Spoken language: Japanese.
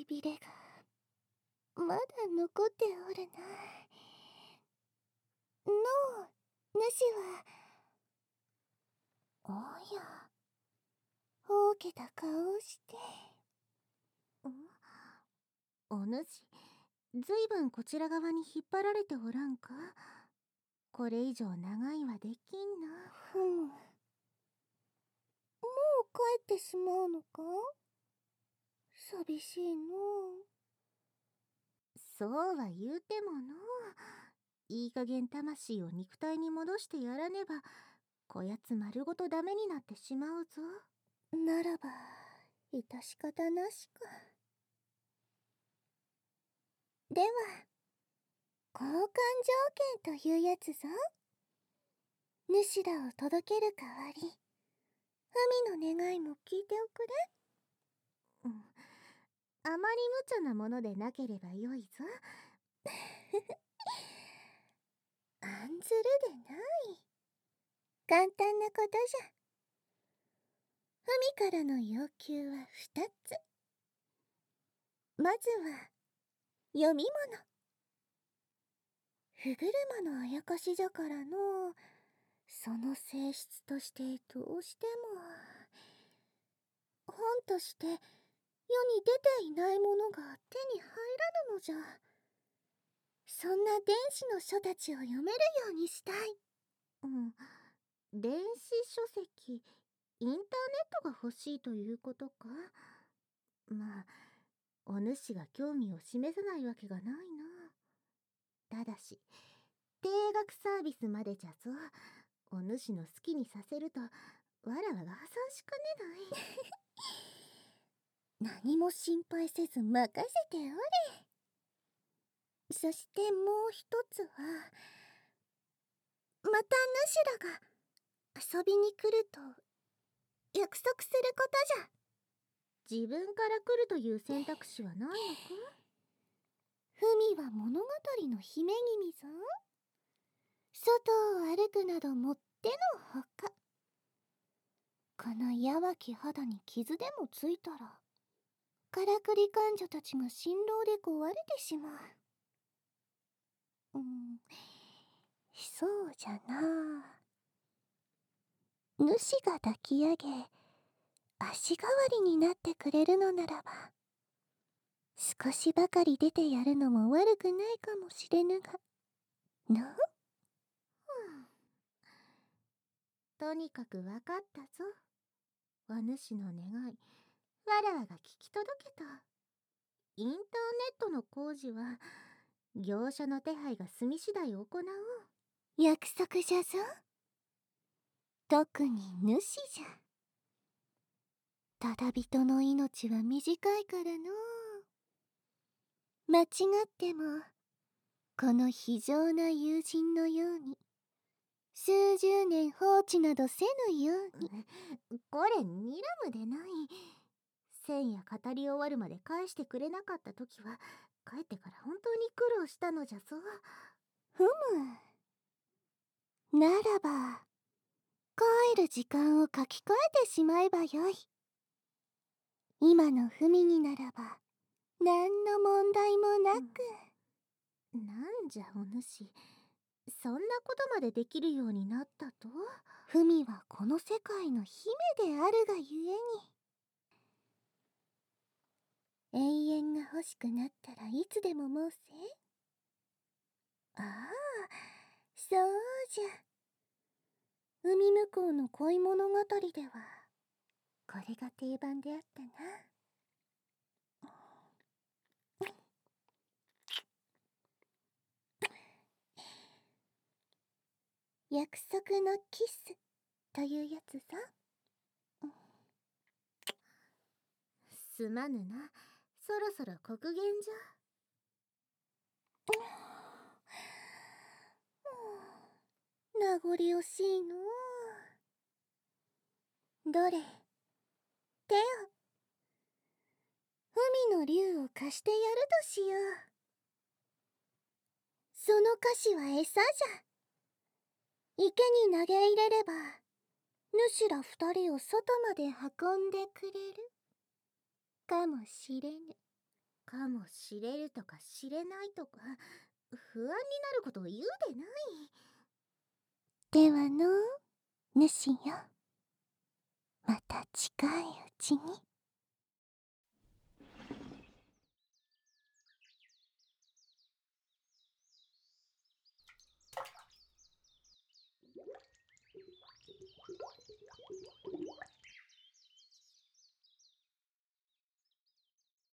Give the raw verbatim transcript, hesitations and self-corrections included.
しびれがまだ残っておるな。のう、主は。おや、ほうけた顔をして。 お主、ずいぶんこちら側に引っ張られておらんか。これ以上長いはできんな。 ふむ。もう帰ってしまうのか。寂しいのう。 そうは言うてものう、いい加減魂を肉体に戻してやらねば、こやつ丸ごとダメになってしまうぞ。 ならば致し方なしか。では交換条件というやつぞ。主らを届ける代わり、文の願いも聞いておくれ。 うん、あまり無茶なものでなければよいぞ。 案ずるでない。簡単なことじゃ。文からの要求は二つ。まずは読み物。不車のあやかしじゃからの、その性質としてどうしても本として世に出ていないものが手に入らぬのじゃ。そんな電子の書たちを読めるようにしたい。 うん、電子書籍、インターネットが欲しいということか。まあ、お主が興味を示さないわけがないな。ただし、定額サービスまでじゃぞ。お主の好きにさせると、わらわが破産しかねない。何も心配せず任せておれ。そしてもう一つは、また主らが遊びに来ると約束することじゃ。 自分から来るという選択肢はないのか。 ふみは物語の姫君ぞ。外を歩くなどもってのほか。このやわき肌に傷でもついたら、からくり患者たちが辛労で壊れてしまう。うん、そうじゃな。主が抱き上げ、足代わりになってくれるのならば、少しばかり出てやるのも悪くないかもしれぬが、の？ とにかくわかったぞ。お主の願い、わらわが聞き届けた。インターネットの工事は、業者の手配が済み次第行おう。 約束じゃぞ。特に主じゃ。ただ人の命は短いからのう。間違っても、この非常な友人のように、数十年放置などせぬように。 これ、睨むでない。千夜語り終わるまで返してくれなかった時は、帰ってから本当に苦労したのじゃぞ。 ふむ。ならば、帰る時間を書き換えてしまえばよい。今の文にならば、何の問題もなく。 うん、なんじゃお主、そんなことまでできるようになったと。 文はこの世界の姫であるがゆえに。永遠が欲しくなったらいつでも申せ。ああ、そうじゃ。海向こうの恋物語では、これが定番であったな。約束のキスというやつさ。 すまぬな、そろそろ刻限じゃ。 名残惜しいのう。どれ、手を。海の竜を貸してやるとしよう。その菓子は餌じゃ。池に投げ入れれば、主ら二人を外まで運んでくれるかもしれぬ。 かもしれるとかしれないとか不安になることを言うでない。 ではの主よ、また近いうちに。